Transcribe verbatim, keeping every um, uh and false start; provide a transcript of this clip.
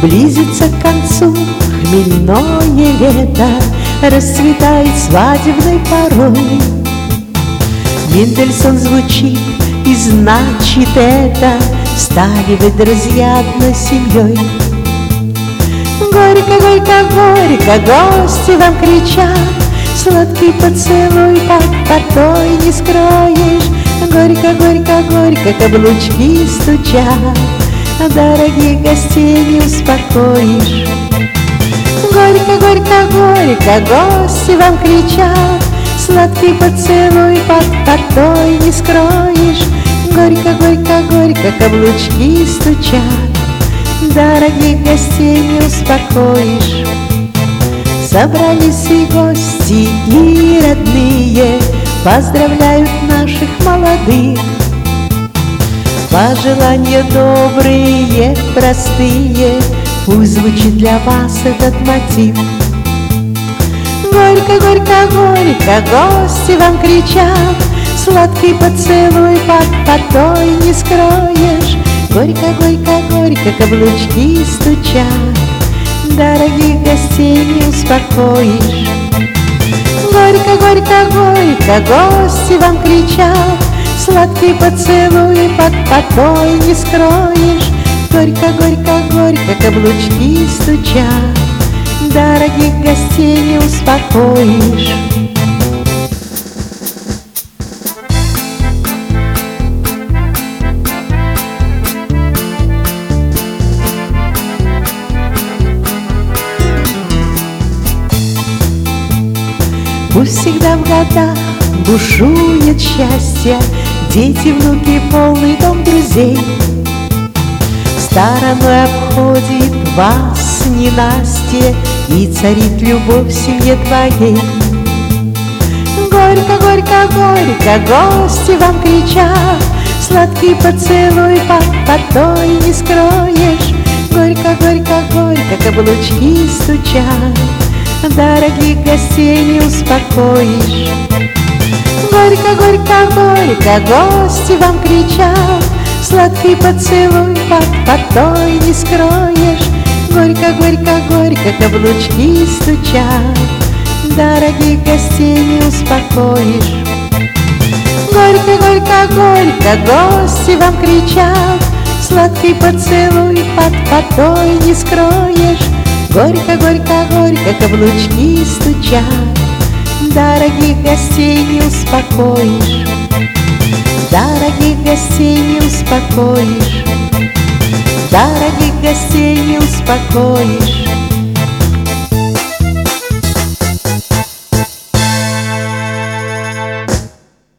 Близится к концу хмельное лето, расцветает свадебной порой. Мендельсон звучит, и значит это стали вы, друзья, одной семьей. Горько, горько, горько гости вам кричат, сладкий поцелуй под потой не скроешь. Горько, горько, горько каблучки стучат, дорогих гостей не успокоишь. Горько, горько, горько гости вам кричат, сладкий поцелуй под потой не скроешь. Горько, горько, горько каблучки стучат, дорогих гостей не успокоишь. Собрались и гости, и родные поздравляют наших молодых. Пожелания добрые, простые, пусть звучит для вас этот мотив. Горько, горько, горько гости вам кричат, сладкий поцелуй под потой не скроешь. Горько, горько, горько каблучки стучат, дорогих гостей не успокоишь. Горько, горько, горько гости вам кричат, сладкий поцелуй под потой не скроешь. Горько, горько, горько каблучки стучат, дорогих гостей не успокоишь. Пусть всегда в годах бушует счастье, дети, внуки, полный дом друзей. Стороной обходит вас ненастье, и царит любовь в семье твоей. Горько, горько, горько гости вам кричат, сладкий поцелуй под потой не скроешь. Горько, горько, горько каблучки стучат, дорогих гостей не успокоишь. Горько, горько, горько гости вам кричат, сладкий поцелуй под потой не скроешь. Горько, горько, горько каблучки стучат, дорогих гостей не успокоишь. Горько, горько, горько гости вам кричат, сладкий поцелуй под потой не скроешь. Горько, горько, горько каблучки стучат, дорогих гостей не успокоишь. Дорогих гостей не успокоишь, дорогих гостей не успокоишь.